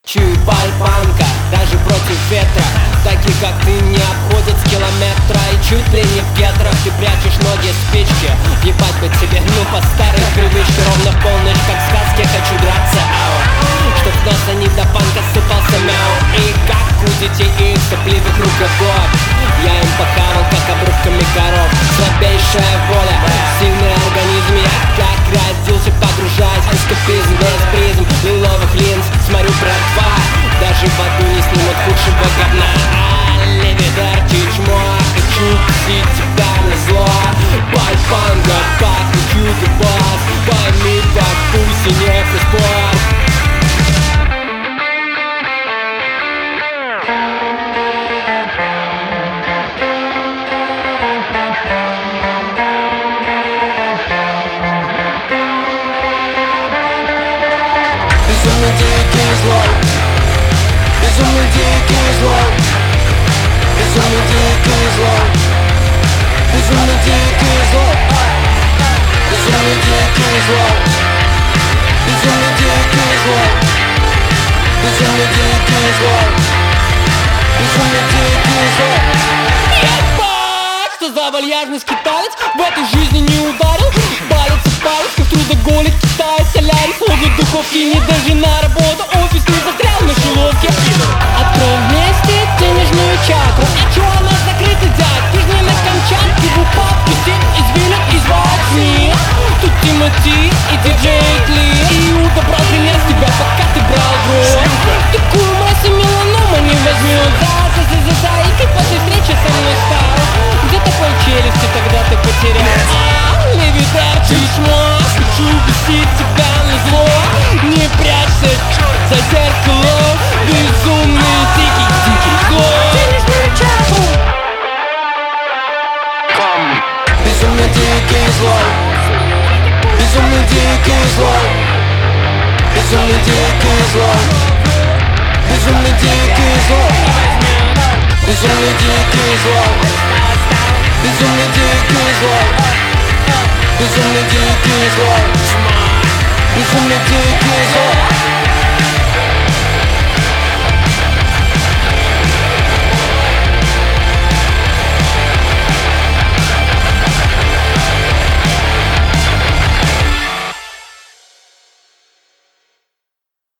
Чую пальпанка, даже против ветра. Такие как ты не обходят с километра. И чуть ли не в гетрах ты прячешь ноги спички. Ебать бы тебе, ну по старой привычке. Ровно в полночь, как в сказке, хочу драться, ау. Чтоб с носа не до панка сыпался мяу. И как у детей их сопливых руковод я им похавал, как обрубками коров. Слабейшая воля, сильный организм. Я как родился, погружаясь в эскапизм. Без призм, лиловых линз, смотрю, братва, даже в аду не снимут худшего говна. Левидарчи чмо, хочу пустить тебя на зло. Пальпанга, пахнет чудо бас. Пойми, как пусть и не спорт. Безумный дикий злой, безумный дикий злой, безумный дикий злой, безумный дикий злой, безумный дикий злой, безумный дикий злой, безумный дикий злой, безумный дикий злой. Ебать, что за вальяжный скиталец в этой жизни не ударил. Палец в палец, как трудоголик китаец, солярий, словно духовки. Не даже на работу, офис не застрял на шеловке. Открой вместе денежную чакру. А чё она закрыта, дядь? Ты ж не на Камчатке. В упадке стиль извилин из возьми. Тут Тимати и диджей Кли. Иуда брал пример с тебя, пока ты брал гроб. Такую массу меланома не возьмет. За и как после встречи со мной стал. Где такой челюсти тогда ты потерял? Левидарчи чмо, хочу бесить тебя на зло. Не прячься за зеркалом, безумный дикий злой. Денежную чашу. Безумный дикий злой, безумный дикий злой, безумный дикий злой, безумный дикий злой, безумный дикий злой, безумный дикий злой, безумный дикий злой, безумный дикий злой.